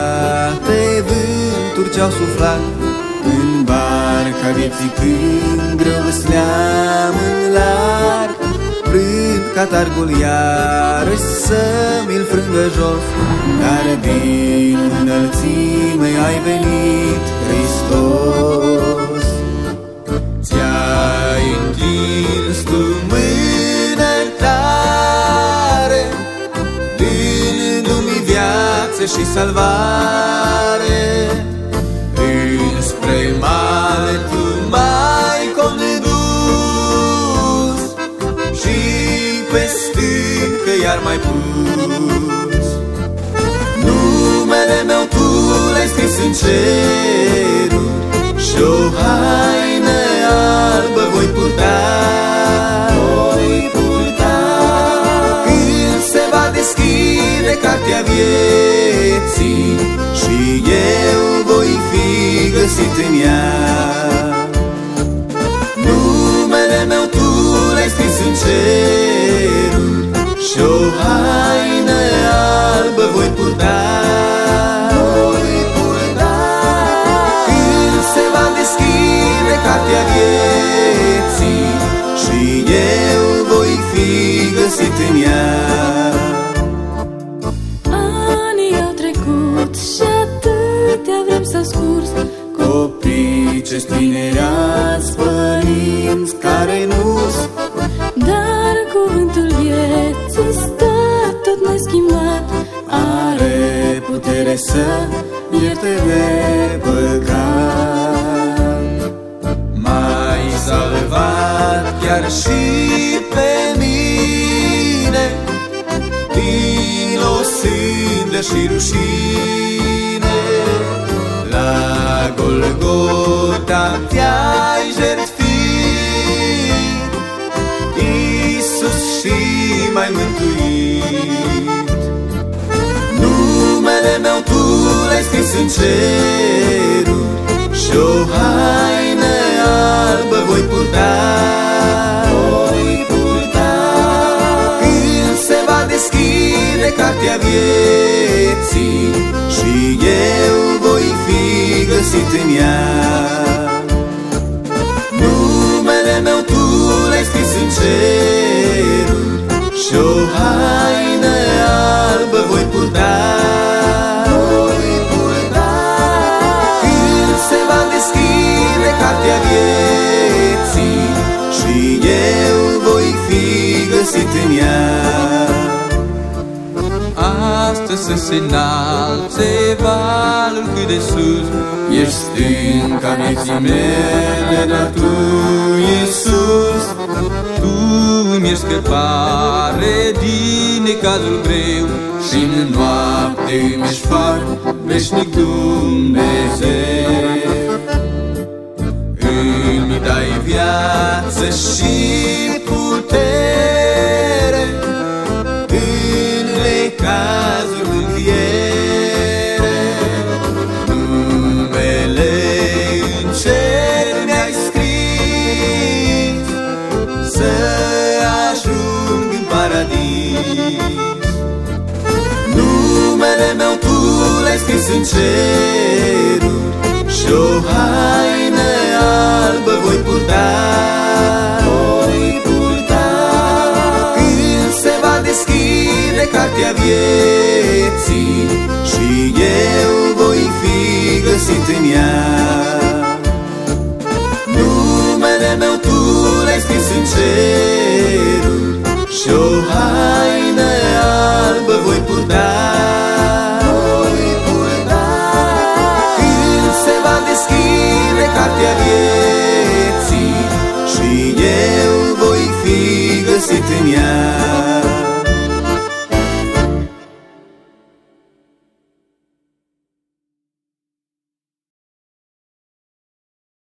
toate vânturi ce-au suflat în barca vieții când greu vâsleam în larg, vrând ca targul iarăși să mi-l frângă jos. Dar din înălțime ai venit, Hristos. Ți-ai întins tu mână tare, dându-mi viață și salvare. Înspre mare tu m-ai condus și pe stâncă iar mai pus. Numele meu tu l-ai scris în cerul și-o haină albă voi purta. Când se va deschide cartea vieții și eu voi fi găsit în ea. Numele meu tu l-ai scris în cerul și-o haină albă voi purta. Când se va deschide cartea vieții și eu voi fi găsit în ea. Anii au trecut și atâtea vrem să scurs, Copii ce-s tineri azi, părinți care nu-s, dar cuvântul vieții stă tot neschimbat. are putere să ierte de păcat. M-ai salvat chiar și pe mine din o sândă și rușine. La Golgota te-ai jertfit, Iisus, și m-ai mântuit. Numele meu tu l-ai scris în cerul și-o haină albă voi purta. Când se va deschide cartea vieții și eu voi fi găsit în ea. Numele meu tu l-ai scris în cerul și-o haină albă voi purta. Când se va deschide cartea vieții și eu voi fi găsit în ea. Astăzi să se înalțe valul cât de sus, ești stânca vieții mele, dar tu, Iisus, tu îmi ești scăpare din necazul greu și în noapte îmi ești far, veșnic Dumnezeu. Îmi dai viață și putere, în necazul mânghiere. Numele în cer mi-ai scris, să ajung în paradis. Numele meu tu l-ai scris în cer